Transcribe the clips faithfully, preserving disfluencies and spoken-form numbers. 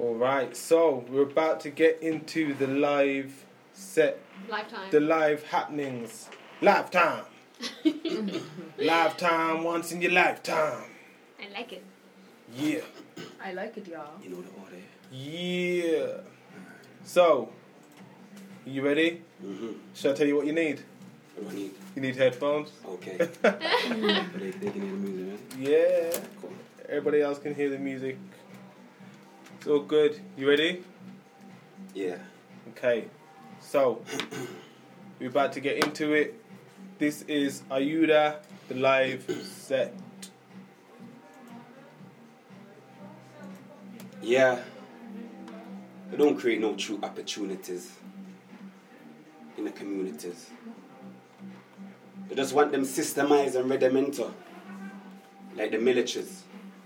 Alright, so we're about to get into the live set. Lifetime. The live happenings. Lifetime. Lifetime once in your lifetime. I like it. Yeah. I like it, y'all. You know the order. Yeah. So, you ready? Mm-hmm. Shall I tell you what you need? What do I need? You need headphones. Okay. they, they can hear the music, right? Yeah. Cool. Everybody else can hear the music. It's all good. You ready? Yeah. Okay. So, we're about to get into it. This is Ayuda, the live set. Yeah. They don't create no true opportunities in the communities. They just want them systemized and regimental, like the militaries.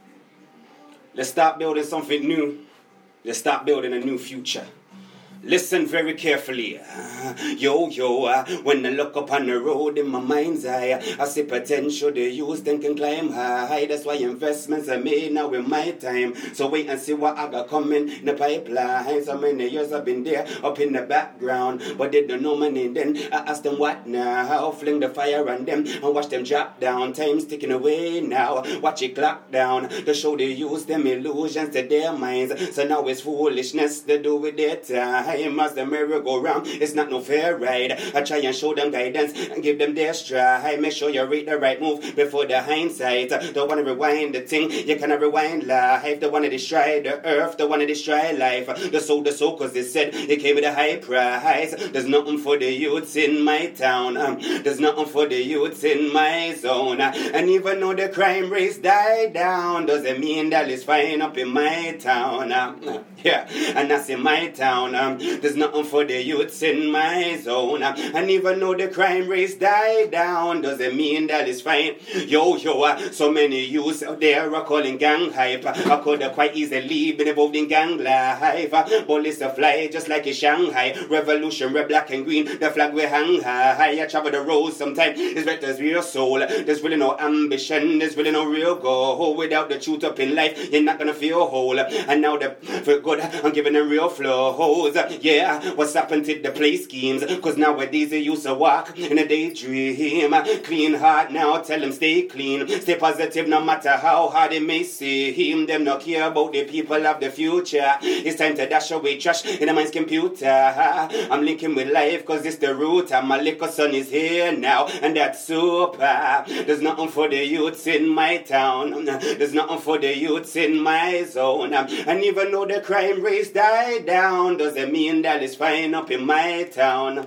Let's start building something new. Let's start building a new future. Listen very carefully. Uh, yo, yo, uh, when I look up on the road in my mind's eye, I see potential the youth then can climb high. That's why investments are made now in my time. So wait and see what I got coming in the pipeline. So many years I've been there up in the background, but they don't know my name then. I ask them what now? Fling the fire on them and watch them drop down. Time's ticking away now. Watch it clock down to show the youth them illusions to their minds. So now it's foolishness to do with their time. As the merry-go-round, it's not no fair ride. I try and show them guidance and give them their stride. Make sure you read the right move before the hindsight. Don't want to rewind the thing, you cannot rewind life. Don't want to destroy the earth, don't want to destroy life. The soul, the soul, cause they said it came with a high price. There's nothing for the youths in my town. Um, there's nothing for the youths in my zone. And even though the crime rates died down, doesn't mean that it's fine up in my town. Um, yeah, and that's in my town. Um, There's nothing for the youths in my zone. And even though the crime rates died down, doesn't mean that it's fine. Yo, yo, uh, so many youths out there are calling gang hype. I could have quite easily been involved in gang life. Bullets to fly just like in Shanghai. Revolution, red, black and green, the flag we hang high. I travel the road sometimes, it's better there's real soul. There's really no ambition, there's really no real goal. Without the truth up in life, you're not gonna feel whole. And now the for good, I'm giving them real flows. Yeah, what's happened to the play schemes? Cause nowadays they used to walk in a daydream. Clean heart now, tell them stay clean. Stay positive no matter how hard it may seem. Them not care about the people of the future. It's time to dash away trash in the mind's computer. I'm linking with life cause it's the root. And my little son is here now, and that's super. There's nothing for the youths in my town. There's nothing for the youths in my zone. And even though the crime rates die down, doesn't mean that it's fine up in my town.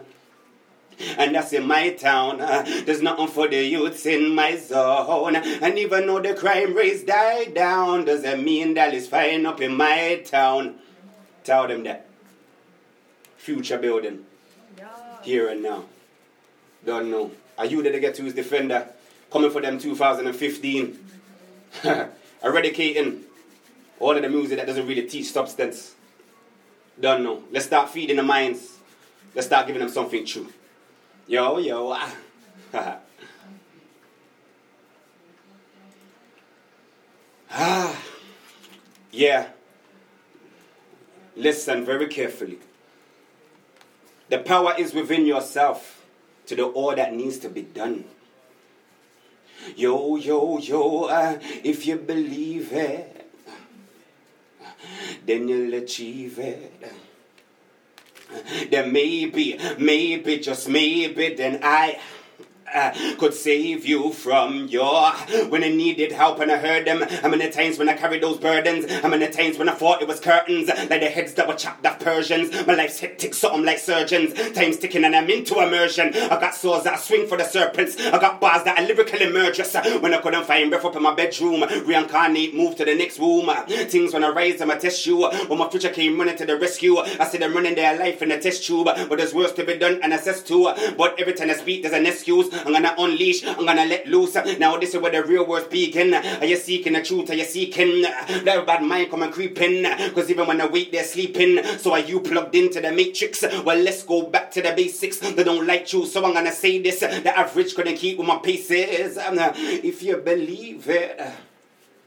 And that's in my town. Uh, there's nothing for the youths in my zone. And even though the crime rates die down, doesn't mean that it's fine up in my town. Tell them that. Future building. Yeah. Here and now. Don't know. Are you there to get to his defender? Coming for them two thousand fifteen. Eradicating all of the music that doesn't really teach substance. Don't know. Let's start feeding the minds. Let's start giving them something true. Yo, yo. Ah. Yeah. Listen very carefully. The power is within yourself to do all that needs to be done. Yo, yo, yo. Uh, if you believe it, then you'll achieve it. Then maybe, maybe, just maybe, then I uh, could save you from your, when I needed help and I heard them. How many times when I carried those burdens? How many times when I thought it was curtains? Like the heads that were chopped off Persians. My life's hectic, something like surgeons. Time's ticking and I'm into immersion. I got swords that I swing for the serpents. I got bars that are lyrically murderous. When I couldn't find breath up in my bedroom, reincarnate, move to the next womb. Things when I rise, I'ma test you. When my future came running to the rescue, I see them running their life in a test tube. But there's work to be done and assessed too. But every time I speak, there's an excuse. I'm gonna unleash, I'm gonna let loose. Now this is where the real words begin. Are you seeking the truth? Are you seeking that bad mind come and creeping? Cause even when I wake, they're sleeping. So are you plugged into the matrix? Well, let's go back to the basics. They don't like you, so I'm gonna say this. The average couldn't keep with my paces. If you believe it,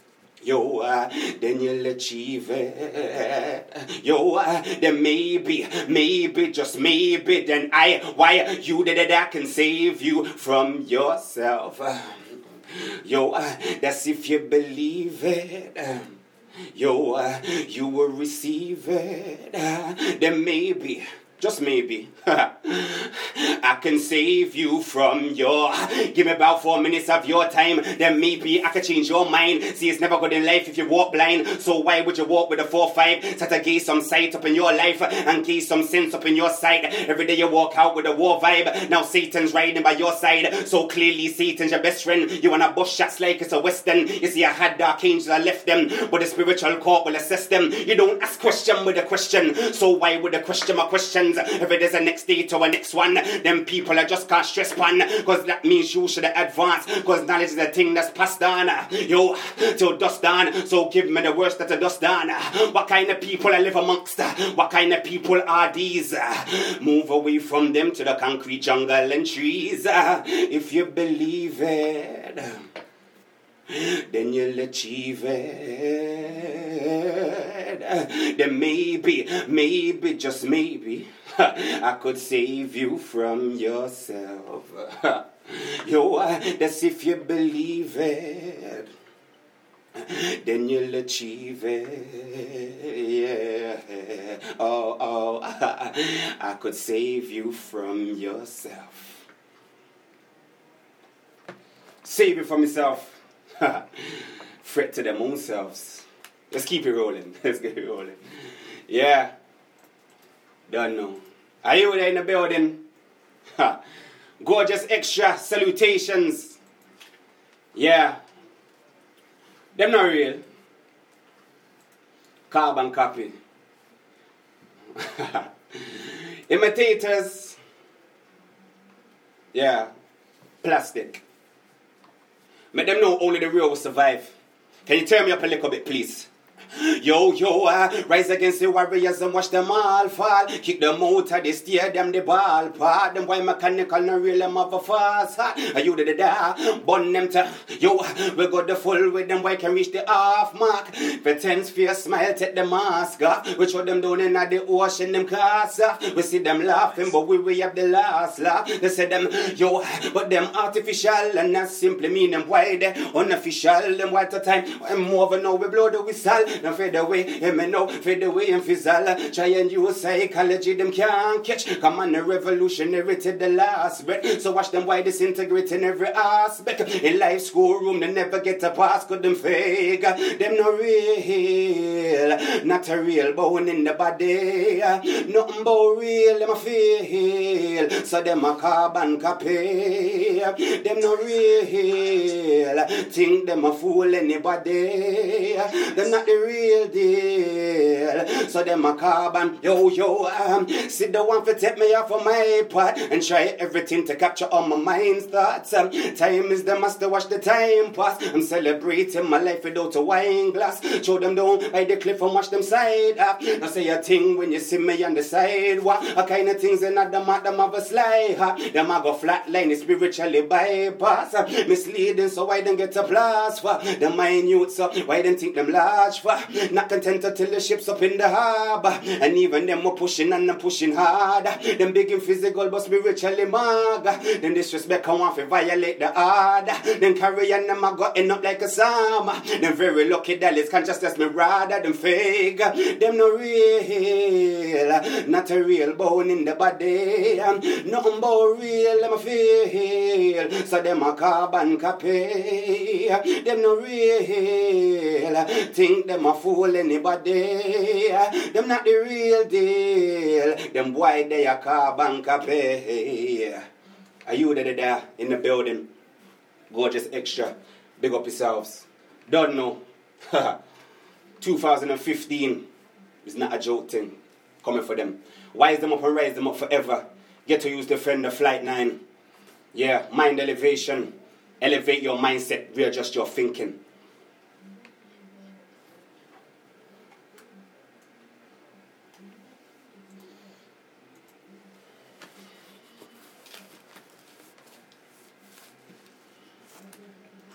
Yo, uh, then you'll achieve it. Yo, uh, then maybe, maybe, just maybe, then I, why you did it, I can save you from yourself. Uh, yo, uh, that's if you believe it. Uh, yo, uh, you will receive it. Uh, then maybe, just maybe, I can save you from your, give me about four minutes of your time, then maybe I can change your mind. See, it's never good in life if you walk blind, so why would you walk with a four five? Try to gain some sight up in your life, and gain some sense up in your sight. Every day you walk out with a war vibe, now Satan's riding by your side, so clearly Satan's your best friend. You wanna bust shots like it's a western. You see I had dark angels, I left them, but the spiritual court will assess them. You don't ask question with a question, so why would I question my questions? If it is a next day to a next one, then people are just can't stress pan, cause that means you should advance, cause knowledge is the thing that's passed on, yo, till dust down. So give me the worst that the dust down. What kind of people I live amongst? What kind of people are these? Move away from them to the concrete jungle and trees. If you believe it, then you'll achieve it. Then maybe, maybe, just maybe, I could save you from yourself. Yo, that's if you believe it, then you'll achieve it. Yeah. Oh, oh, I could save you from yourself. Save you from yourself. Fret to them own selves. Let's keep it rolling. Let's get it rolling. Yeah. Don't know. Are you there in the building? Ha. Gorgeous extra salutations. Yeah. Them not real. Carbon copy. Imitators. Yeah. Plastic. Make them know only the real will survive. Can you turn me up a little bit, please? Yo, yo, uh, rise against the warriors and watch them all fall. Kick them out of the stadium, the ball part. Them why mechanical no real them have a fast. Are you the da? Burn them to, yo, we got the full with them why can reach the half mark. Pretends fear smile, take the mask off. We throw them down in the ocean, them cast off. We see them laughing, but we, we have the last laugh. They say them, yo, but them artificial and not simply mean them why they unofficial. Them white time, I'm moving now, we blow the whistle. Now fade away, yeah, me know, fade away and fizzle. Try and use psychology, them can't catch. Come on, the revolutionary to the last breath. So watch them why disintegrate in every aspect. In life schoolroom, they never get a pass, cause them fake. Them no real, not a real bone in the body. Nothing but real, them a feel. So them a carbon copy. Them no real, think them a fool anybody. Them not the real deal. So them a carbon, yo, yo, um, sit the one for take me off of my part and try everything to capture all my mind's thoughts. Um, time is the master, watch the time pass. I'm celebrating my life without a wine glass. Throw them down by the cliff and watch them side up. Now say a thing when you see me on the sidewalk. A kind of things and not them at them have a slide. Huh? Them a go flatline, it's spiritually bypass. Uh, misleading, so why them get a plus for? The mind youths up, why them think them large for? Not content till the ship's up in the harbor. And even them were pushing and them pushing harder. Them big and physical but spiritually maga. Them disrespect come off and violate the order. Them carry on them a go end up like a summer. Them very lucky that it's consciousness me rather than fake. Them no real, not a real bone in the body. Nothing but real, them a feel. So them a carbon copy. Them no real, think them a fool anybody. Them not the real deal. Them boy they a carbon copy. Are you there, there in the building? Gorgeous extra. Big up yourselves. Don't know. two thousand fifteen is not a joke thing. Coming for them. Wise them up and rise them up forever. Get to use the Fender Flight nine. Yeah, mind elevation. Elevate your mindset. Readjust your thinking.